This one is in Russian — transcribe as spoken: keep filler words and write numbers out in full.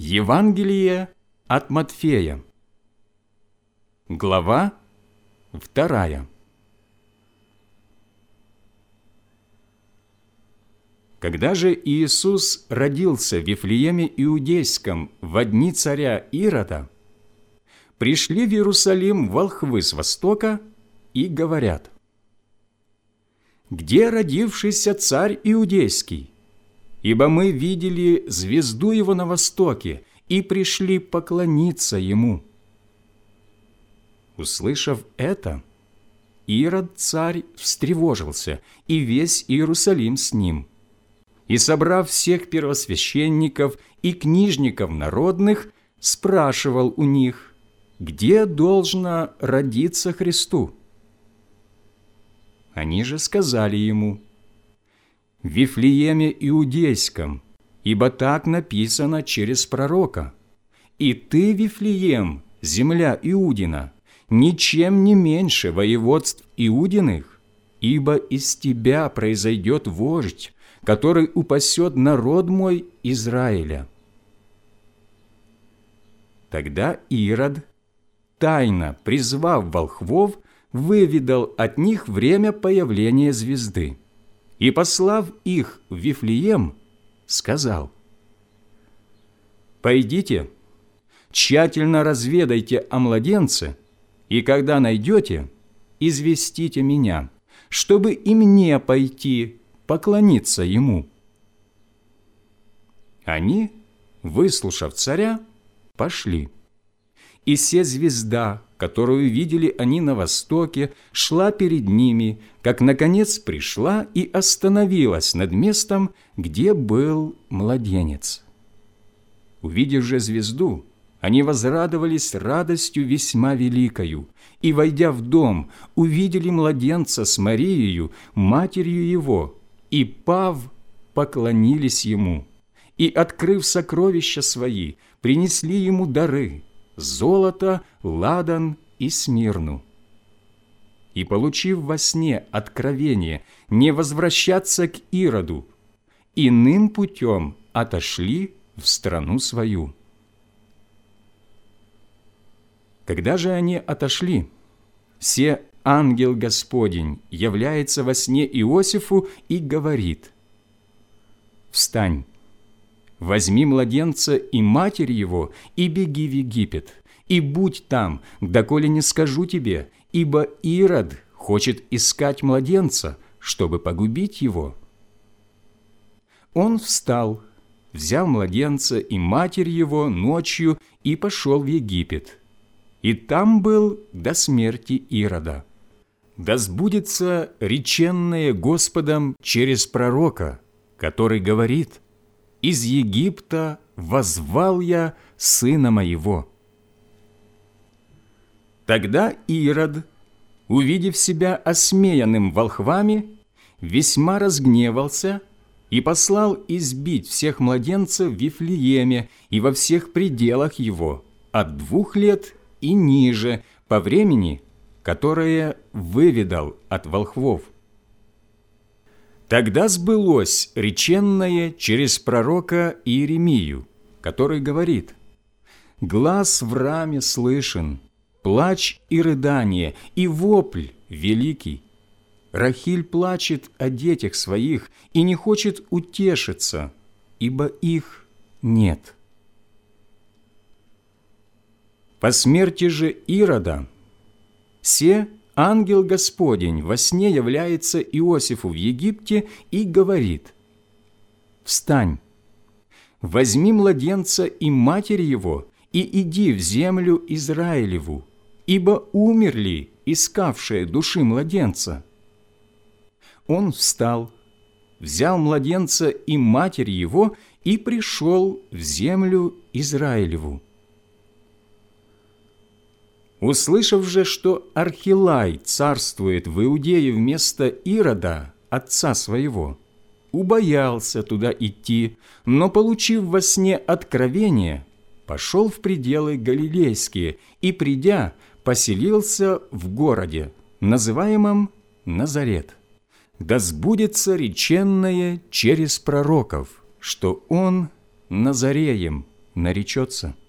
Евангелие от Матфея, глава вторая. Когда же Иисус родился в Вифлееме Иудейском во дни царя Ирода, пришли в Иерусалим волхвы с востока и говорят: «Где родившийся царь Иудейский? Ибо мы видели звезду его на востоке и пришли поклониться ему». Услышав это, Ирод царь встревожился, и весь Иерусалим с ним. И, собрав всех первосвященников и книжников народных, спрашивал у них, где должно родиться Христу. Они же сказали ему: в Вифлееме Иудейском, ибо так написано через пророка: «И ты, Вифлеем, земля Иудина, ничем не меньше воеводств Иудиных, ибо из тебя произойдет вождь, который упасет народ мой Израиля». Тогда Ирод, тайно призвав волхвов, выведал от них время появления звезды, и, послав их в Вифлеем, сказал: «Пойдите, тщательно разведайте о младенце, и когда найдете, известите меня, чтобы и мне пойти поклониться ему». Они, выслушав царя, пошли. И се звезда, которую видели они на востоке, шла перед ними, как, наконец, пришла и остановилась над местом, где был младенец. Увидев же звезду, они возрадовались радостью весьма великою, и, войдя в дом, увидели младенца с Марией, матерью его, и, пав, поклонились ему, и, открыв сокровища свои, принесли ему дары: золото, ладан и смирну. И, получив во сне откровение не возвращаться к Ироду, иным путем отошли в страну свою. Когда же они отошли, се ангел Господень является во сне Иосифу и говорит: «Встань, возьми младенца и матерь его, и беги в Египет, и будь там, доколе не скажу тебе, ибо Ирод хочет искать младенца, чтобы погубить его». Он встал, взял младенца и матерь его ночью и пошел в Египет, и там был до смерти Ирода. Да сбудется реченное Господом через пророка, который говорит: «Из Египта воззвал я сына моего». Тогда Ирод, увидев себя осмеянным волхвами, весьма разгневался и послал избить всех младенцев в Вифлееме и во всех пределах его, от двух лет и ниже, по времени, которое выведал от волхвов. Тогда сбылось реченное через пророка Иеремию, который говорит: «Глас в раме слышен, плач и рыдание, и вопль великий. Рахиль плачет о детях своих и не хочет утешиться, ибо их нет». По смерти же Ирода се ангел Господень во сне является Иосифу в Египте и говорит: «Встань, возьми младенца и матерь его, и иди в землю Израилеву, ибо умерли искавшие души младенца». Он встал, взял младенца и матерь его и пришел в землю Израилеву. Услышав же, что Архилай царствует в Иудее вместо Ирода, отца своего, убоялся туда идти, но, получив во сне откровение, пошел в пределы галилейские и, придя, поселился в городе, называемом Назарет. Да сбудется реченное через пророков, что он Назареем наречется.